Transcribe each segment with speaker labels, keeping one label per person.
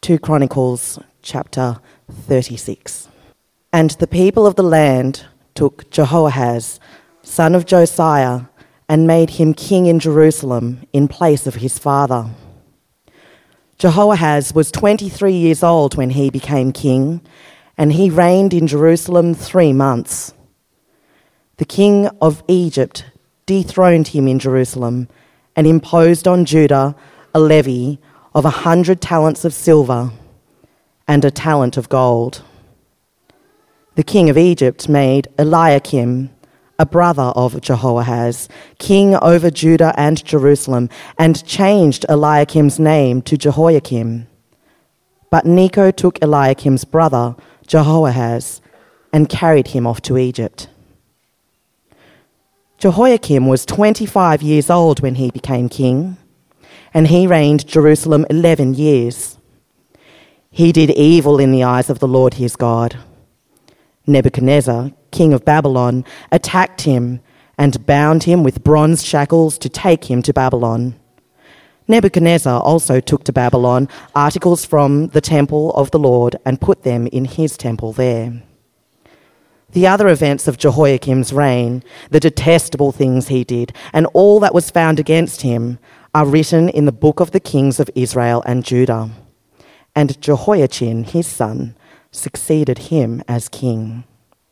Speaker 1: 2 Chronicles chapter 36. And the people of the land took Jehoahaz, son of Josiah, and made him king in Jerusalem in place of his father. Jehoahaz was 23 years old when he became king, and he reigned in Jerusalem 3 months. The king of Egypt dethroned him in Jerusalem and imposed on Judah a levy of 100 talents of silver and a talent of gold. The king of Egypt made Eliakim, a brother of Jehoahaz, king over Judah and Jerusalem, and changed Eliakim's name to Jehoiakim. But Necho took Eliakim's brother, Jehoahaz, and carried him off to Egypt. Jehoiakim was 25 years old when he became king, and he reigned Jerusalem 11 years. He did evil in the eyes of the Lord his God. Nebuchadnezzar, king of Babylon, attacked him and bound him with bronze shackles to take him to Babylon. Nebuchadnezzar also took to Babylon articles from the temple of the Lord and put them in his temple there. The other events of Jehoiakim's reign, the detestable things he did, and all that was found against him, are written in the book of the kings of Israel and Judah. And Jehoiachin, his son, succeeded him as king.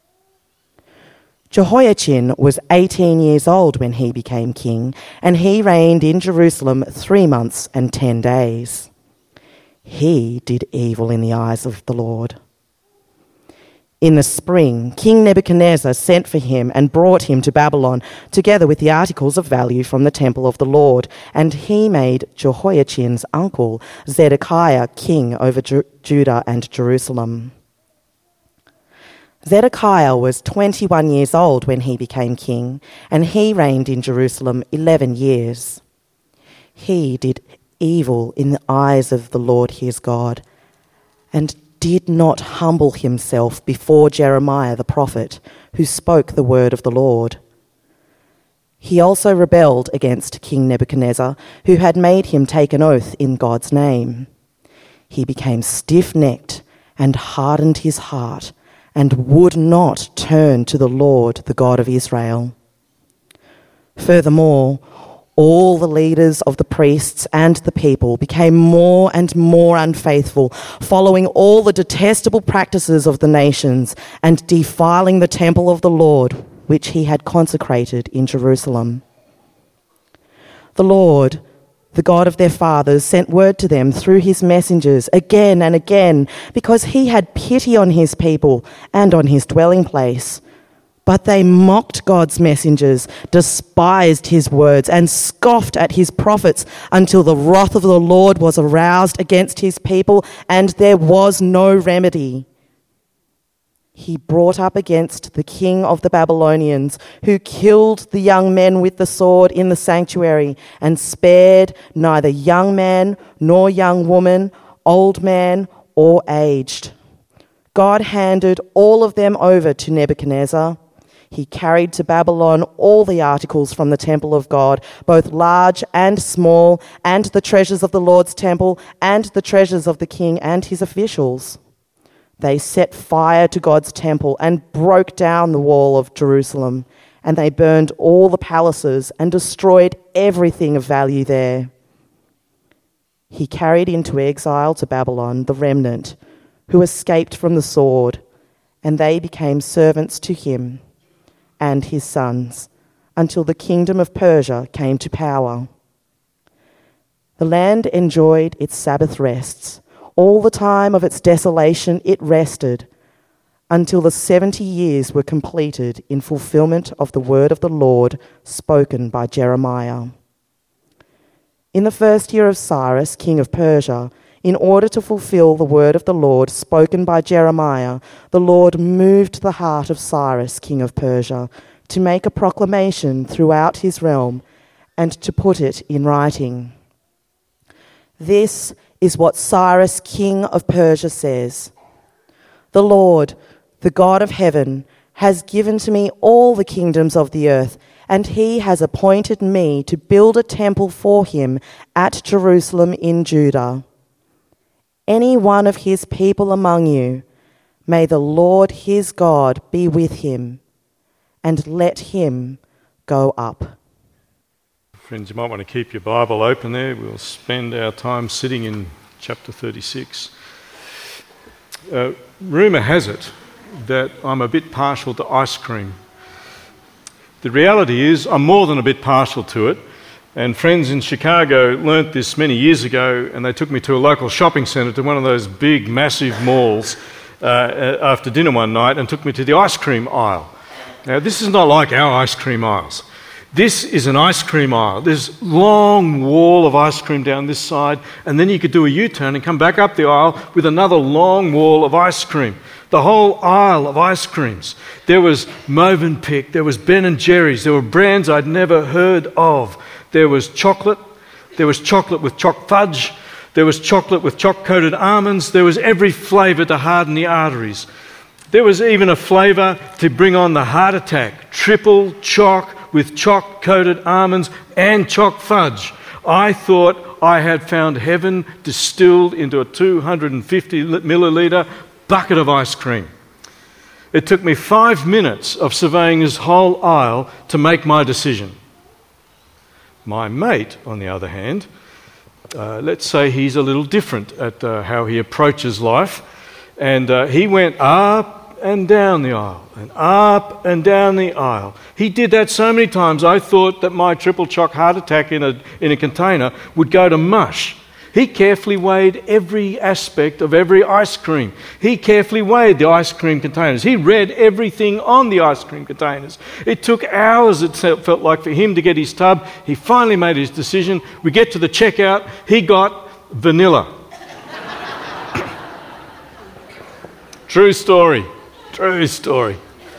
Speaker 1: Jehoiachin was 18 years old when he became king, and he reigned in Jerusalem 3 months and 10 days. He did evil in the eyes of the Lord. In the spring, King Nebuchadnezzar sent for him and brought him to Babylon, together with the articles of value from the temple of the Lord, and he made Jehoiachin's uncle, Zedekiah, king over Judah and Jerusalem. Zedekiah was 21 years old when he became king, and he reigned in Jerusalem 11 years. He did evil in the eyes of the Lord his God, and did not humble himself before Jeremiah the prophet, who spoke the word of the Lord. He also rebelled against King Nebuchadnezzar, who had made him take an oath in God's name. He became stiff-necked and hardened his heart, and would not turn to the Lord, the God of Israel. Furthermore, all the leaders of the priests and the people became more and more unfaithful, following all the detestable practices of the nations and defiling the temple of the Lord, which he had consecrated in Jerusalem. The Lord, the God of their fathers, sent word to them through his messengers again and again, because he had pity on his people and on his dwelling place. But they mocked God's messengers, despised his words, and scoffed at his prophets until the wrath of the Lord was aroused against his people, and there was no remedy. He brought up against the king of the Babylonians, who killed the young men with the sword in the sanctuary, and spared neither young man nor young woman, old man or aged. God handed all of them over to Nebuchadnezzar. He carried to Babylon all the articles from the temple of God, both large and small, and the treasures of the Lord's temple, and the treasures of the king and his officials. They set fire to God's temple and broke down the wall of Jerusalem, and they burned all the palaces and destroyed everything of value there. He carried into exile to Babylon the remnant who escaped from the sword, and they became servants to him and his sons, until the kingdom of Persia came to power. The land enjoyed its Sabbath rests. All the time of its desolation it rested, until the 70 years were completed in fulfillment of the word of the Lord spoken by Jeremiah. In the first year of Cyrus, king of Persia, in order to fulfill the word of the Lord spoken by Jeremiah, the Lord moved the heart of Cyrus, king of Persia, to make a proclamation throughout his realm and to put it in writing. This is what Cyrus, king of Persia, says. The Lord, the God of heaven, has given to me all the kingdoms of the earth, and he has appointed me to build a temple for him at Jerusalem in Judah. any one of his people among you, may the Lord his God be with him, and let him go up.
Speaker 2: Friends, you might want to keep your Bible open there. We'll spend our time sitting in chapter 36. Rumour has it that I'm a bit partial to ice cream. The reality is I'm more than a bit partial to it, and friends in Chicago learnt this many years ago, and they took me to a local shopping centre, to one of those big, massive malls after dinner one night, and took me to the ice cream aisle. Now, this is not like our ice cream aisles. This is an ice cream aisle. There's a long wall of ice cream down this side, and then you could do a U-turn and come back up the aisle with another long wall of ice cream. The whole aisle of ice creams. There was Mövenpick, there was Ben & Jerry's, there were brands I'd never heard of. There was chocolate with choc fudge, there was chocolate with choc-coated almonds, there was every flavour to harden the arteries. There was even a flavour to bring on the heart attack, triple choc with choc-coated almonds and choc fudge. I thought I had found heaven distilled into a 250 millilitre bucket of ice cream. It took me 5 minutes of surveying this whole aisle to make my decision. My mate, on the other hand, let's say he's a little different at how he approaches life, and he went up and down the aisle, and up and down the aisle. He did that so many times, I thought that my triple choc heart attack in a container would go to mush. He carefully weighed every aspect of every ice cream. He carefully weighed the ice cream containers. He read everything on the ice cream containers. It took hours, it felt like, for him to get his tub. He finally made his decision. We get to the checkout. He got vanilla. True story. True story.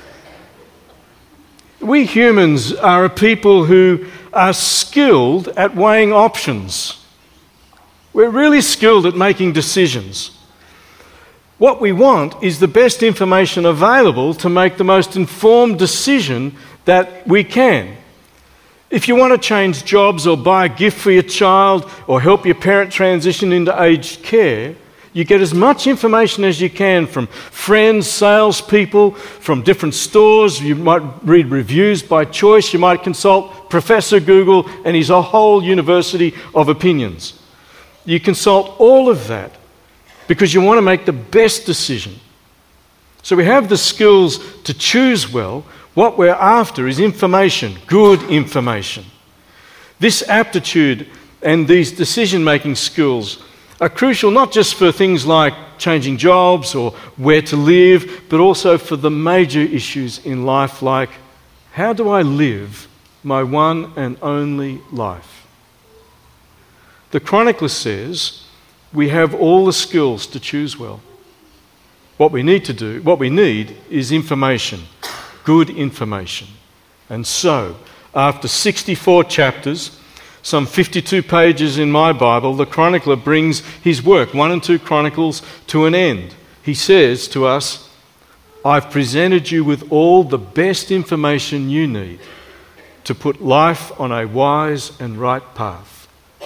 Speaker 2: We humans are a people who are skilled at weighing options. We're really skilled at making decisions. What we want is the best information available to make the most informed decision that we can. If you want to change jobs or buy a gift for your child or help your parent transition into aged care, you get as much information as you can from friends, salespeople, from different stores. You might read reviews by choice. You might consult Professor Google and his whole university of opinions. You consult all of that because you want to make the best decision. So we have the skills to choose well. What we're after is information, good information. This aptitude and these decision-making skills are crucial not just for things like changing jobs or where to live, but also for the major issues in life like, how do I live my one and only life? The chronicler says we have all the skills to choose well. What we need is information, good information. And so, after 64 chapters, some 52 pages in my Bible, the chronicler brings his work, 1 and 2 Chronicles, to an end. He says to us, I've presented you with all the best information you need to put life on a wise and right path.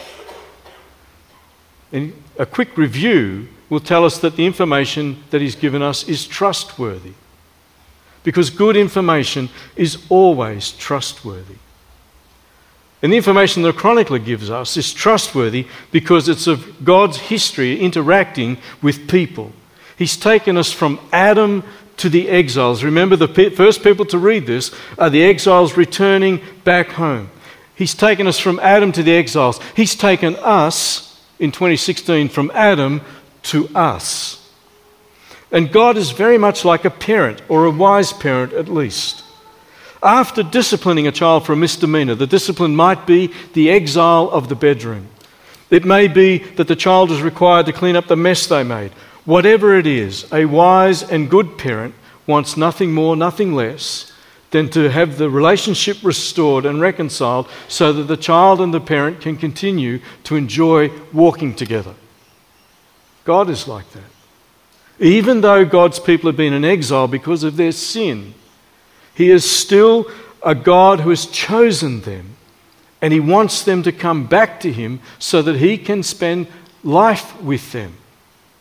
Speaker 2: And a quick review will tell us that the information that he's given us is trustworthy, because good information is always trustworthy. And the information the chronicler gives us is trustworthy because it's of God's history interacting with people. He's taken us from Adam to the exiles. Remember, the first people to read this are the exiles returning back home. He's taken us from Adam to the exiles. He's taken us, in 2016, from Adam to us. And God is very much like a parent, or a wise parent at least. After disciplining a child for a misdemeanor, the discipline might be the exile of the bedroom. It may be that the child is required to clean up the mess they made. Whatever it is, a wise and good parent wants nothing more, nothing less than to have the relationship restored and reconciled so that the child and the parent can continue to enjoy walking together. God is like that. Even though God's people have been in exile because of their sin, He is still a God who has chosen them, and He wants them to come back to Him so that He can spend life with them.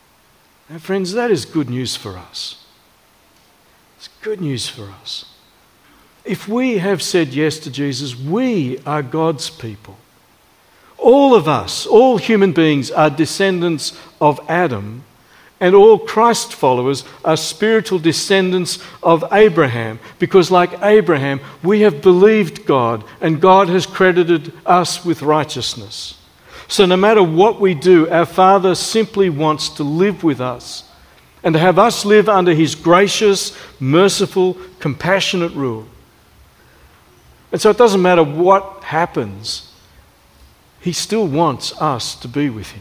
Speaker 2: Now, friends, that is good news for us. It's good news for us. If we have said yes to Jesus, we are God's people. All of us, all human beings, are descendants of Adam, and all Christ followers are spiritual descendants of Abraham, because like Abraham, we have believed God, and God has credited us with righteousness. So no matter what we do, our Father simply wants to live with us and to have us live under his gracious, merciful, compassionate rule. And so it doesn't matter what happens, he still wants us to be with him.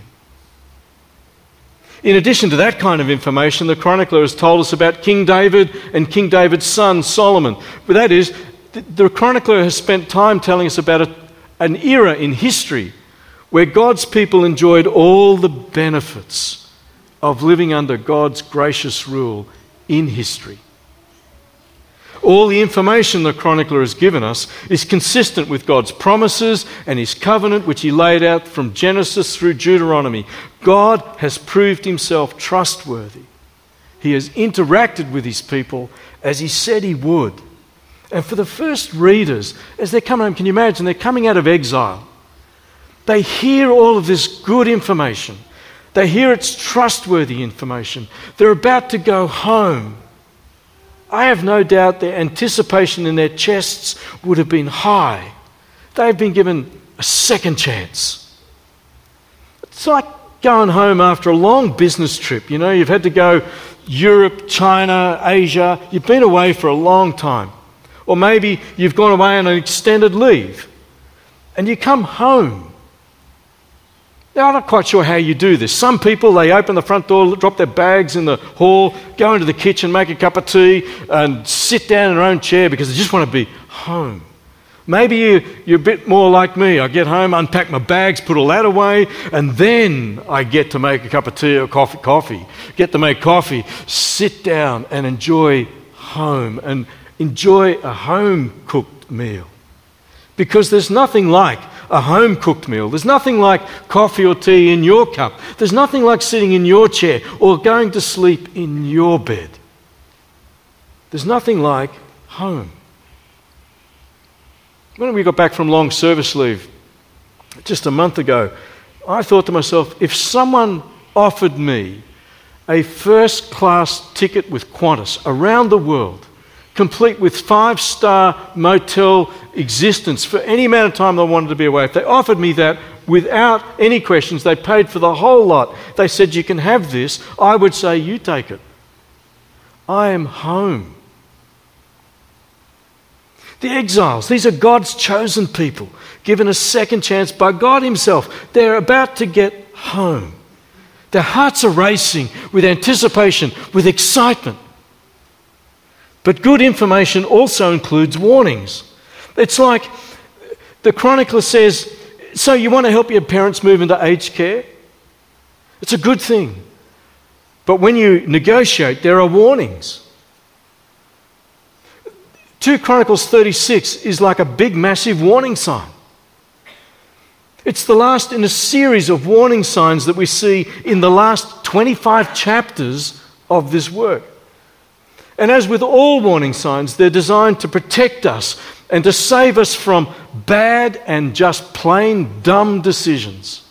Speaker 2: In addition to that kind of information, the chronicler has told us about King David and King David's son Solomon. But that is, the chronicler has spent time telling us about an era in history where God's people enjoyed all the benefits of living under God's gracious rule in history. All the information the chronicler has given us is consistent with God's promises and his covenant, which he laid out from Genesis through Deuteronomy. God has proved himself trustworthy. He has interacted with his people as he said he would. And for the first readers, as they're coming home, can you imagine? They're coming out of exile. They hear all of this good information. They hear it's trustworthy information. They're about to go home. I have no doubt their anticipation in their chests would have been high. They've been given a second chance. It's like going home after a long business trip. You know, you've had to go Europe, China, Asia. You've been away for a long time. Or maybe you've gone away on an extended leave and you come home. Now, I'm not quite sure how you do this. Some people, they open the front door, drop their bags in the hall, go into the kitchen, make a cup of tea, and sit down in their own chair because they just want to be home. Maybe you're a bit more like me. I get home, unpack my bags, put all that away, and then I get to make a cup of tea or coffee. Get to make coffee, sit down and enjoy home and enjoy a home-cooked meal. Because there's nothing like a home-cooked meal. There's nothing like coffee or tea in your cup. There's nothing like sitting in your chair or going to sleep in your bed. There's nothing like home. When we got back from long service leave just a month ago, I thought to myself, if someone offered me a first-class ticket with Qantas around the world, complete with 5-star motel existence for any amount of time they wanted to be away. If they offered me that without any questions, they paid for the whole lot. They said, you can have this. I would say, you take it. I am home. The exiles, these are God's chosen people, given a second chance by God himself. They're about to get home. Their hearts are racing with anticipation, with excitement. But good information also includes warnings. It's like the chronicler says, so you want to help your parents move into aged care? It's a good thing. But when you negotiate, there are warnings. 2 Chronicles 36 is like a big, massive warning sign. It's the last in a series of warning signs that we see in the last 25 chapters of this work. And as with all warning signs, they're designed to protect us and to save us from bad and just plain dumb decisions.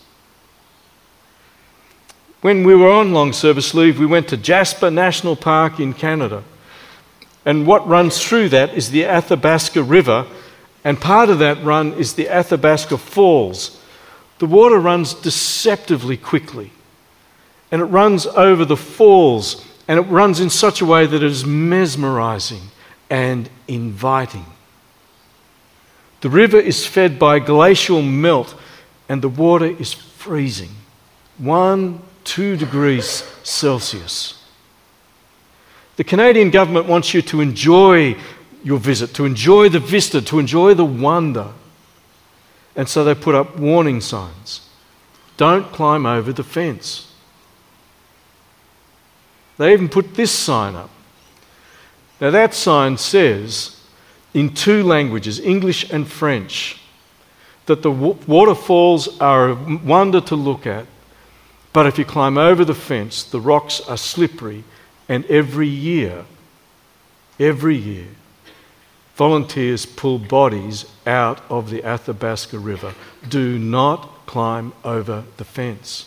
Speaker 2: When we were on long service leave, we went to Jasper National Park in Canada. And what runs through that is the Athabasca River, and part of that run is the Athabasca Falls. The water runs deceptively quickly, and it runs over the falls, and it runs in such a way that it is mesmerizing and inviting. The river is fed by glacial melt, and the water is freezing, 1-2 degrees Celsius. The Canadian government wants you to enjoy your visit, to enjoy the vista, to enjoy the wonder. And so they put up warning signs. Don't climb over the fence. They even put this sign up. Now that sign says, in 2 languages, English and French, that the waterfalls are a wonder to look at, But if you climb over the fence, the rocks are slippery, and every year, volunteers pull bodies out of the Athabasca River. Do not climb over the fence.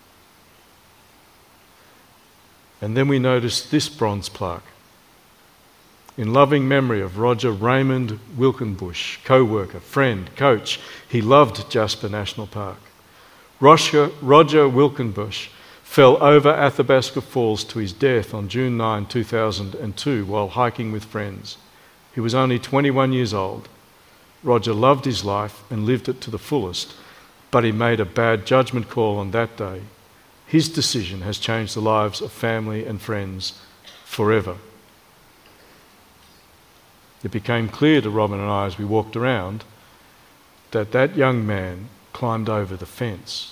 Speaker 2: And then we notice this bronze plaque. In loving memory of Roger Raymond Wilkenbush, co-worker, friend, coach. He loved Jasper National Park. Roger Wilkenbush fell over Athabasca Falls to his death on June 9, 2002 while hiking with friends. He was only 21 years old. Roger loved his life and lived it to the fullest, but he made a bad judgment call on that day. His decision has changed the lives of family and friends forever. It became clear to Robin and I as we walked around that that young man climbed over the fence.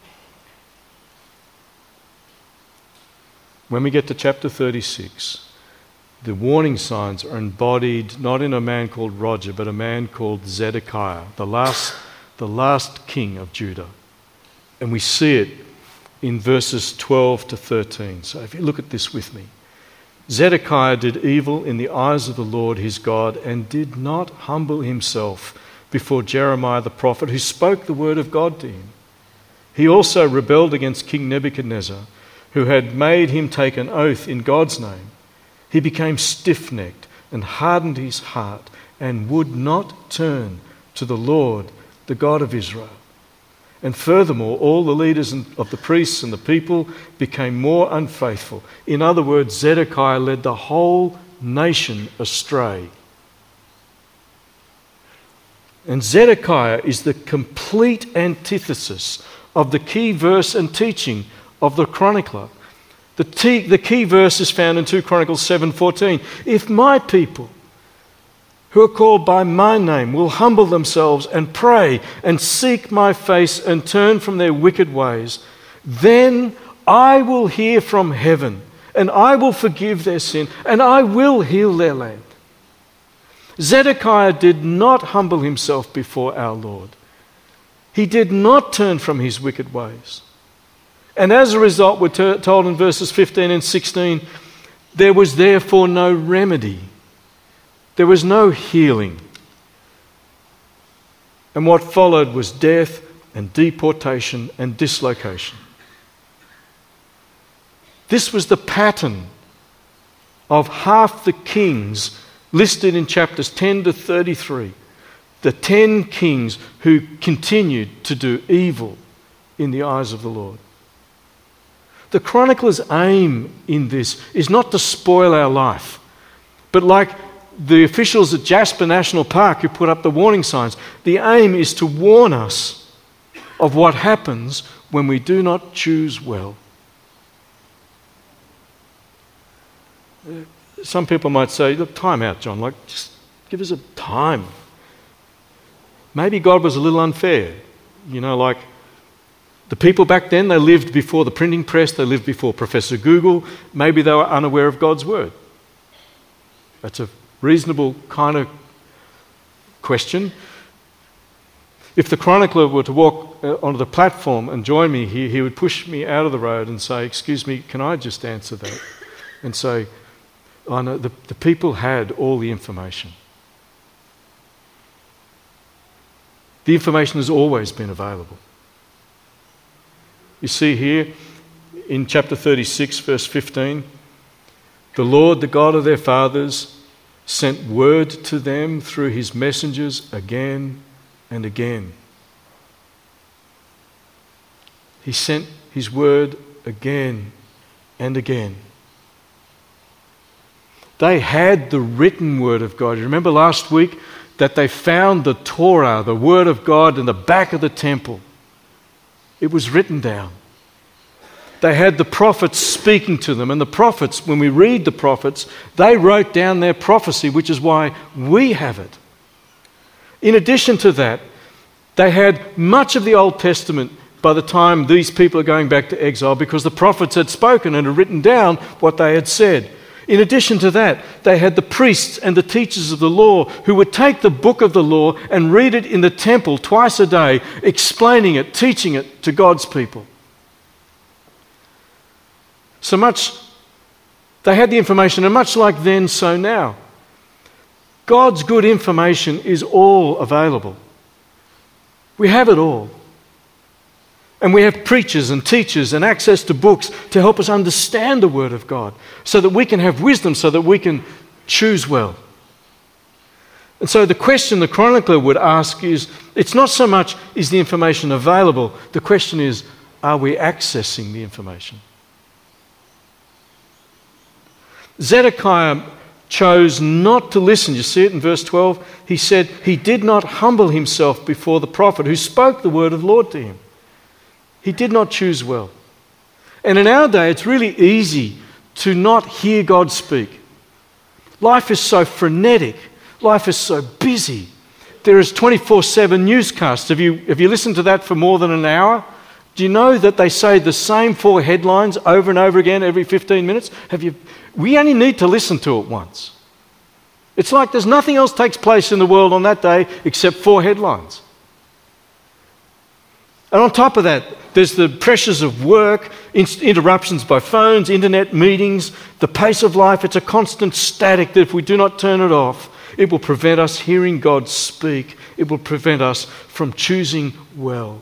Speaker 2: When we get to chapter 36, the warning signs are embodied not in a man called Roger, but a man called Zedekiah, the last king of Judah. And we see it in verses 12 to 13. So if you look at this with me. Zedekiah did evil in the eyes of the Lord his God and did not humble himself before Jeremiah the prophet, who spoke the word of God to him. He also rebelled against King Nebuchadnezzar, who had made him take an oath in God's name. He became stiff-necked and hardened his heart and would not turn to the Lord, the God of Israel. And furthermore, all the leaders of the priests and the people became more unfaithful. In other words, Zedekiah led the whole nation astray. And Zedekiah is the complete antithesis of the key verse and teaching of the chronicler. The key verse is found in 2 Chronicles 7:14. If my people, who are called by my name, will humble themselves and pray and seek my face and turn from their wicked ways, then I will hear from heaven and I will forgive their sin and I will heal their land. Zedekiah did not humble himself before our Lord. He did not turn from his wicked ways. And as a result, we're told in verses 15 and 16, there was therefore no remedy. There was no healing. And what followed was death and deportation and dislocation. This was the pattern of half the kings listed in chapters 10 to 33. The 10 kings who continued to do evil in the eyes of the Lord. The chronicler's aim in this is not to spoil our life, but like the officials at Jasper National Park who put up the warning signs, the aim is to warn us of what happens when we do not choose well. Some people might say, look, time out, John, just give us a time. Maybe God was a little unfair. The people back then, they lived before the printing press, they lived before Professor Google. Maybe they were unaware of God's word. That's a reasonable kind of question. If the chronicler were to walk onto the platform and join me here, he would push me out of the road and say, excuse me, can I just answer that? And say, oh no, the people had all the information. The information has always been available. You see here in chapter 36, verse 15, the Lord, the God of their fathers, sent word to them through his messengers again and again. He sent his word again and again. They had the written word of God. You remember last week that they found the Torah, the word of God, in the back of the temple. It was written down. They had the prophets speaking to them, and the prophets, when we read the prophets, they wrote down their prophecy, which is why we have it. In addition to that, they had much of the Old Testament by the time these people are going back to exile, because the prophets had spoken and had written down what they had said. In addition to that, they had the priests and the teachers of the law who would take the book of the law and read it in the temple twice a day, explaining it, teaching it to God's people. So much, they had the information, and much like then, so now. God's good information is all available. We have it all. And we have preachers and teachers and access to books to help us understand the Word of God so that we can have wisdom, so that we can choose well. And so the question the chronicler would ask is, it's not so much, is the information available? The question is, are we accessing the information? Zedekiah chose not to listen. You see it in verse 12? He said he did not humble himself before the prophet who spoke the word of the Lord to him. He did not choose well. And in our day, it's really easy to not hear God speak. Life is so frenetic. Life is so busy. There is 24/7 newscasts. Have you listened to that for more than an hour? Do you know that they say the same 4 headlines over and over again every 15 minutes? We only need to listen to it once. It's like there's nothing else takes place in the world on that day except 4 headlines. And on top of that, there's the pressures of work, interruptions by phones, internet meetings, the pace of life. It's a constant static that if we do not turn it off, it will prevent us hearing God speak. It will prevent us from choosing well.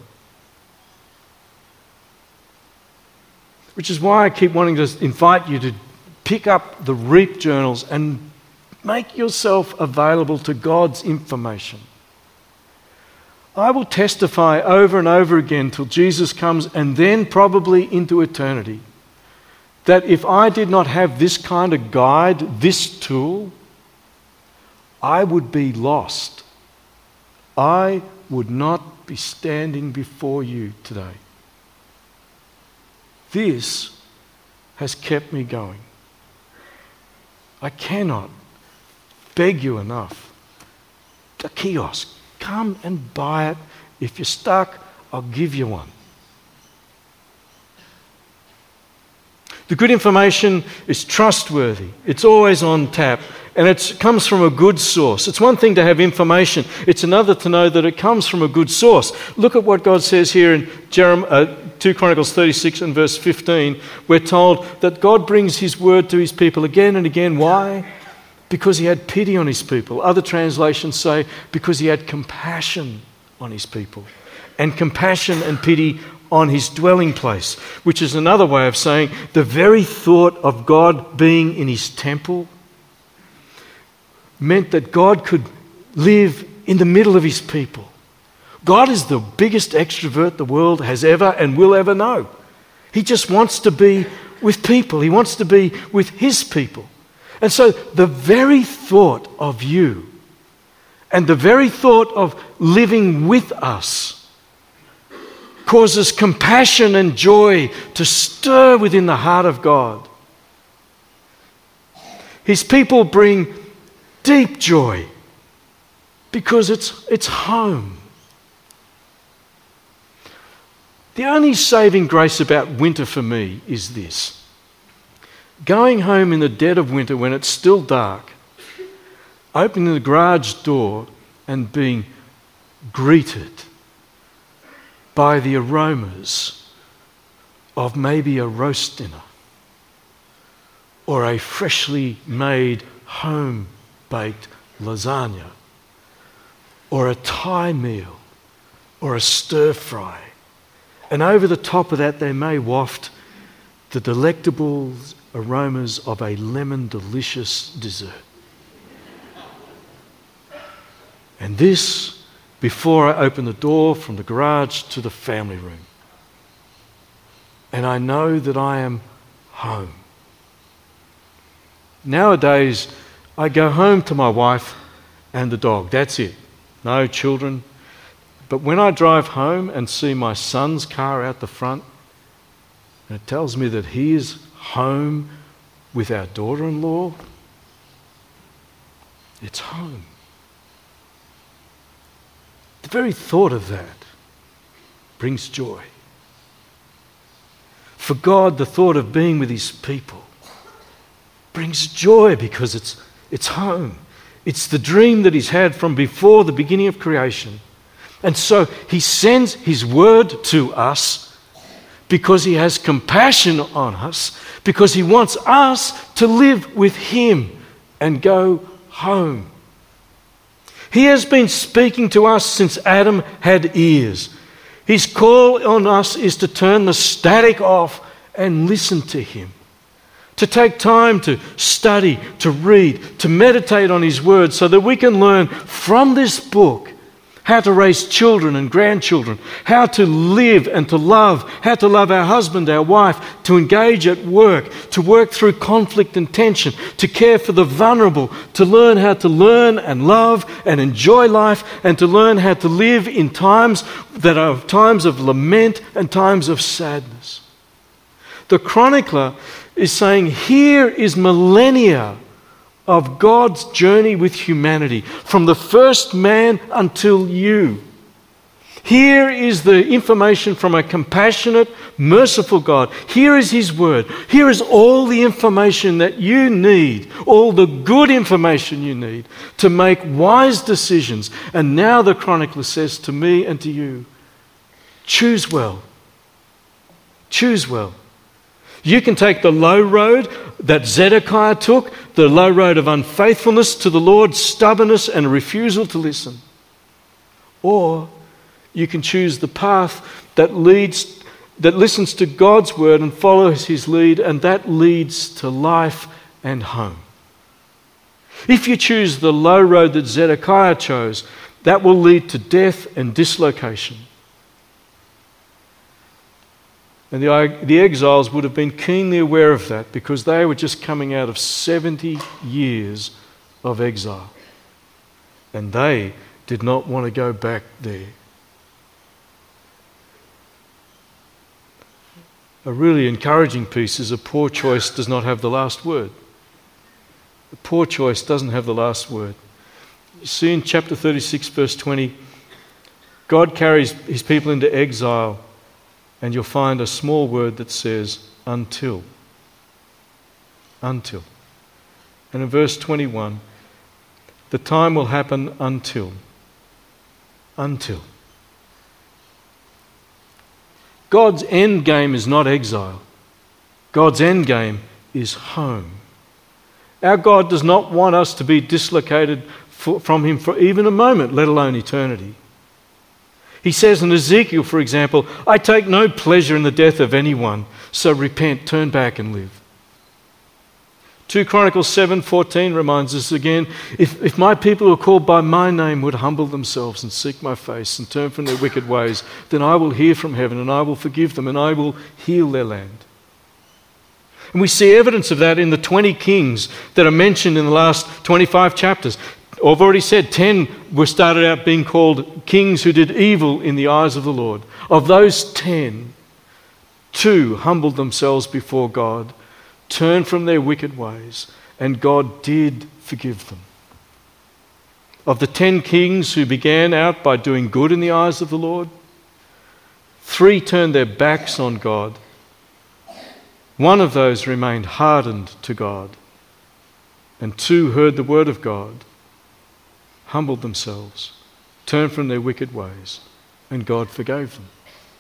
Speaker 2: Which is why I keep wanting to invite you to pick up the REAP journals and make yourself available to God's information. I will testify over and over again till Jesus comes, and then probably into eternity, that if I did not have this kind of guide, this tool, I would be lost. I would not be standing before you today. This has kept me going. I cannot beg you enough. The kiosk. Come and buy it. If you're stuck, I'll give you one. The good information is trustworthy. It's always on tap. And it comes from a good source. It's one thing to have information. It's another to know that it comes from a good source. Look at what God says here in 2 Chronicles 36 and verse 15. We're told that God brings his word to his people again and again. Why? Because he had pity on his people. Other translations say because he had compassion on his people. And compassion and pity on his dwelling place, which is another way of saying the very thought of God being in his temple meant that God could live in the middle of his people. God is the biggest extrovert the world has ever and will ever know. He just wants to be with people. He wants to be with his people. And so the very thought of you and the very thought of living with us causes compassion and joy to stir within the heart of God. His people bring deep joy because it's home. The only saving grace about winter for me is this. Going home in the dead of winter when it's still dark, opening the garage door and being greeted by the aromas of maybe a roast dinner or a freshly made home-baked lasagna or a Thai meal or a stir-fry. And over the top of that, they may waft the delectable aromas of a lemon delicious dessert. And this before I open the door from the garage to the family room. And I know that I am home. Nowadays, I go home to my wife and the dog. That's it. No children. But when I drive home and see my son's car out the front, and it tells me that he is home with our daughter-in-law, it's home. The very thought of that brings joy. For God, the thought of being with his people brings joy because it's home. It's the dream that he's had from before the beginning of creation. And so he sends his word to us because he has compassion on us, because he wants us to live with him and go home. He has been speaking to us since Adam had ears. His call on us is to turn the static off and listen to him. To take time to study, to read, to meditate on his word so that we can learn from this book how to raise children and grandchildren, how to live and to love, how to love our husband, our wife, to engage at work, to work through conflict and tension, to care for the vulnerable, to learn how to learn and love and enjoy life, and to learn how to live in times that are times of lament and times of sadness. The chronicler is saying, here is millennia of God's journey with humanity, from the first man until you. Here is the information from a compassionate, merciful God. Here is his word. Here is all the information that you need, all the good information you need to make wise decisions. And now the chronicler says to me and to you, choose well. Choose well. You can take the low road that Zedekiah took, the low road of unfaithfulness to the Lord, stubbornness and refusal to listen. Or you can choose the path that listens to God's word and follows his lead, and that leads to life and home. If you choose the low road that Zedekiah chose, that will lead to death and dislocation. And the exiles would have been keenly aware of that, because they were just coming out of 70 years of exile. And they did not want to go back there. A really encouraging piece is a poor choice does not have the last word. A poor choice doesn't have the last word. You see in chapter 36, verse 20, God carries his people into exile, and you'll find a small word that says, until. Until. And in verse 21, the time will happen until. Until. God's end game is not exile. God's end game is home. Our God does not want us to be dislocated from him for even a moment, let alone eternity. He says in Ezekiel, for example, I take no pleasure in the death of anyone, so repent, turn back and live. 2 Chronicles 7:14 reminds us again, if my people who are called by my name would humble themselves and seek my face and turn from their wicked ways, then I will hear from heaven and I will forgive them and I will heal their land. And we see evidence of that in the 20 kings that are mentioned in the last 25 chapters. I've already said 10 were started out being called kings who did evil in the eyes of the Lord. Of those 10, 2 humbled themselves before God, turned from their wicked ways, and God did forgive them. Of the 10 kings who began out by doing good in the eyes of the Lord, 3 turned their backs on God. 1 of those remained hardened to God, and 2 heard the word of God, humbled themselves, turned from their wicked ways, and God forgave them.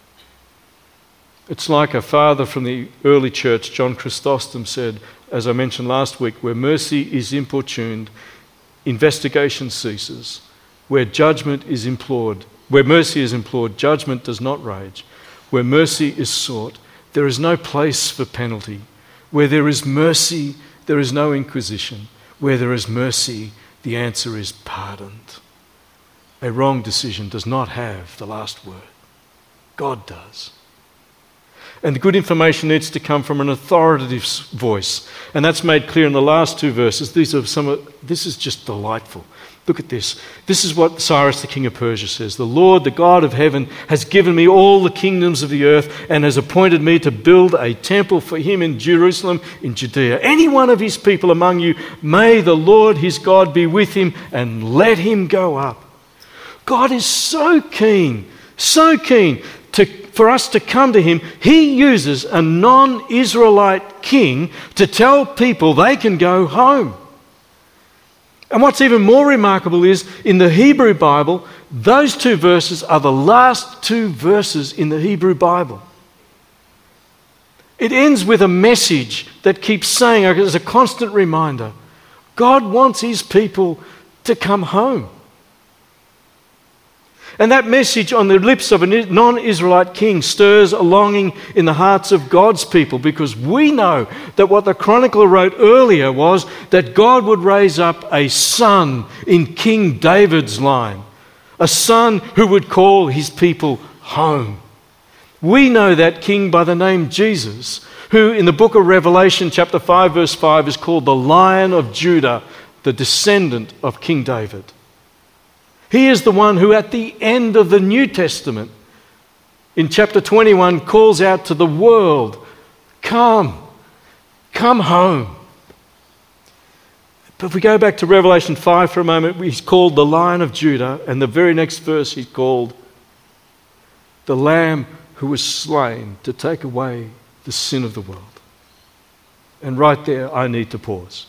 Speaker 2: It's like a father from the early church, John Chrysostom, said, as I mentioned last week, where mercy is importuned, investigation ceases. Where judgment is implored, where mercy is implored, judgment does not rage. Where mercy is sought, there is no place for penalty. Where there is mercy, there is no inquisition. Where there is mercy, the answer is pardoned. A wrong decision does not have the last word. God does. And the good information needs to come from an authoritative voice. And that's made clear in the last 2 verses. This is just delightful. Look at this. This is what Cyrus, the king of Persia, says. The Lord, the God of heaven, has given me all the kingdoms of the earth and has appointed me to build a temple for him in Jerusalem, in Judea. Any one of his people among you, may the Lord his God be with him and let him go up. God is so keen for us to come to him. He uses a non-Israelite king to tell people they can go home. And what's even more remarkable is, in the Hebrew Bible, those 2 verses are the last 2 verses in the Hebrew Bible. It ends with a message that keeps saying, as a constant reminder, God wants his people to come home. And that message on the lips of a non-Israelite king stirs a longing in the hearts of God's people, because we know that what the chronicler wrote earlier was that God would raise up a son in King David's line, a son who would call his people home. We know that king by the name Jesus, who in the book of Revelation chapter 5 verse 5 is called the Lion of Judah, the descendant of King David. He is the one who at the end of the New Testament, in chapter 21, calls out to the world, come home. But if we go back to Revelation 5 for a moment, he's called the Lion of Judah, and the very next verse he's called the Lamb who was slain to take away the sin of the world. And right there, I need to pause.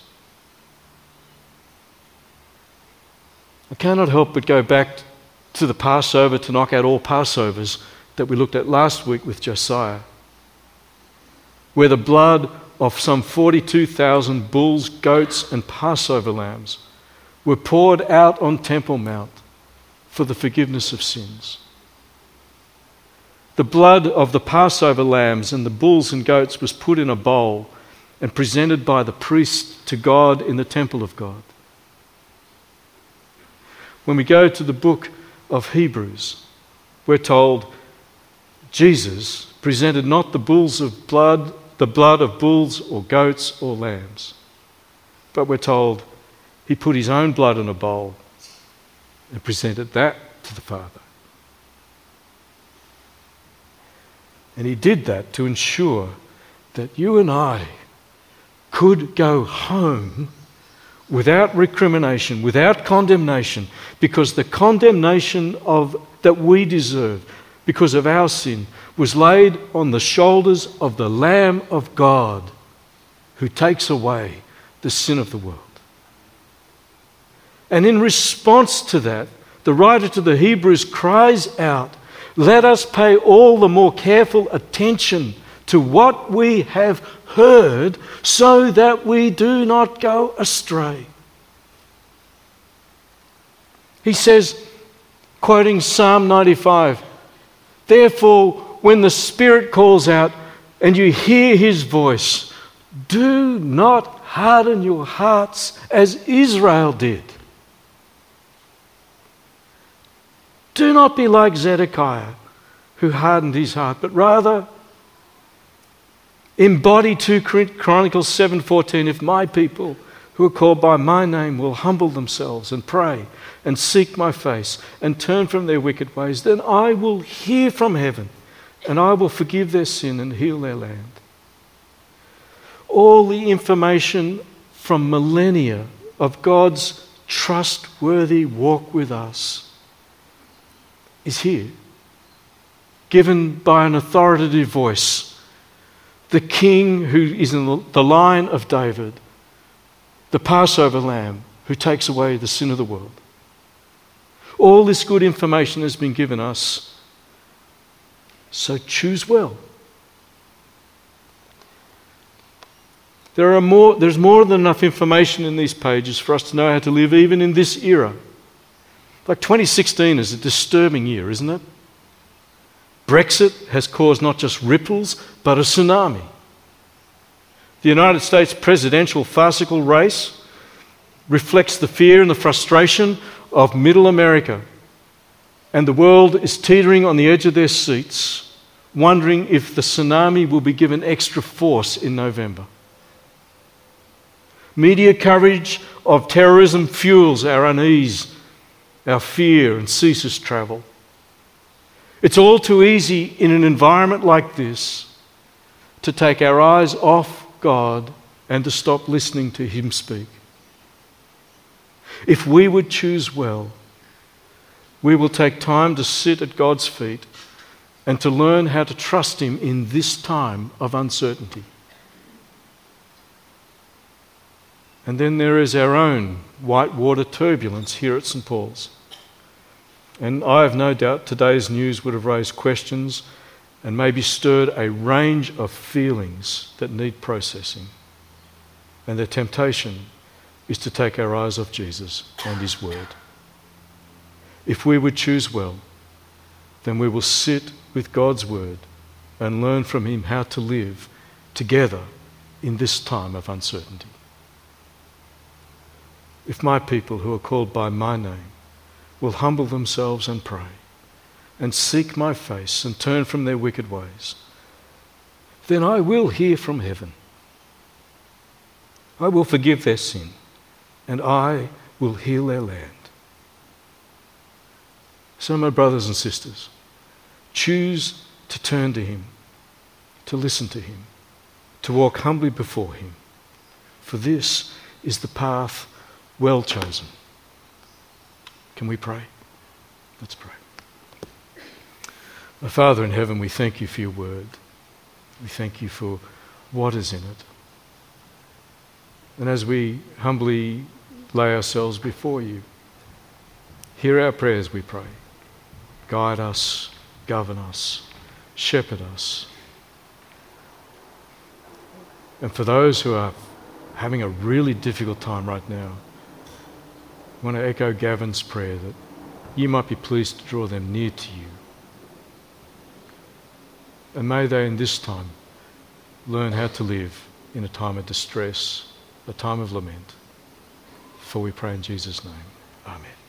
Speaker 2: I cannot help but go back to the Passover to knock out all Passovers that we looked at last week with Josiah, where the blood of some 42,000 bulls, goats, and Passover lambs were poured out on Temple Mount for the forgiveness of sins. The blood of the Passover lambs and the bulls and goats was put in a bowl and presented by the priest to God in the temple of God. When we go to the book of Hebrews, we're told Jesus presented not the blood of bulls or goats or lambs, but we're told he put his own blood in a bowl and presented that to the Father. And he did that to ensure that you and I could go home without recrimination, without condemnation, because the condemnation that we deserve because of our sin was laid on the shoulders of the Lamb of God who takes away the sin of the world. And in response to that, the writer to the Hebrews cries out, let us pay all the more careful attention to what we have heard so that we do not go astray. He says, quoting Psalm 95, therefore, when the Spirit calls out and you hear his voice, do not harden your hearts as Israel did. Do not be like Zedekiah, who hardened his heart, but rather embody 2 Chronicles 7:14. If my people who are called by my name will humble themselves and pray and seek my face and turn from their wicked ways, then I will hear from heaven and I will forgive their sin and heal their land. All the information from millennia of God's trustworthy walk with us is here, given by an authoritative voice, the King who is in the line of David, the Passover lamb who takes away the sin of the world. All this good information has been given us, so choose well. There's more than enough information in these pages for us to know how to live even in this era. Like 2016 is a disturbing year, isn't it? Brexit has caused not just ripples, but a tsunami. The United States presidential farcical race reflects the fear and the frustration of middle America. And the world is teetering on the edge of their seats, wondering if the tsunami will be given extra force in November. Media coverage of terrorism fuels our unease, our fear, and ceases travel. It's all too easy in an environment like this to take our eyes off God and to stop listening to him speak. If we would choose well, we will take time to sit at God's feet and to learn how to trust him in this time of uncertainty. And then there is our own whitewater turbulence here at St. Paul's. And I have no doubt today's news would have raised questions and maybe stirred a range of feelings that need processing. And the temptation is to take our eyes off Jesus and his word. If we would choose well, then we will sit with God's word and learn from him how to live together in this time of uncertainty. If my people who are called by my name will humble themselves and pray and seek my face and turn from their wicked ways, then I will hear from heaven. I will forgive their sin and I will heal their land. So, my brothers and sisters, choose to turn to him, to listen to him, to walk humbly before him, for this is the path well chosen. Can we pray? Let's pray. Our Father in heaven, we thank you for your word. We thank you for what is in it. And as we humbly lay ourselves before you, hear our prayers, we pray. Guide us, govern us, shepherd us. And for those who are having a really difficult time right now, I want to echo Gavin's prayer that you might be pleased to draw them near to you. And may they in this time learn how to live in a time of distress, a time of lament. For we pray in Jesus' name. Amen.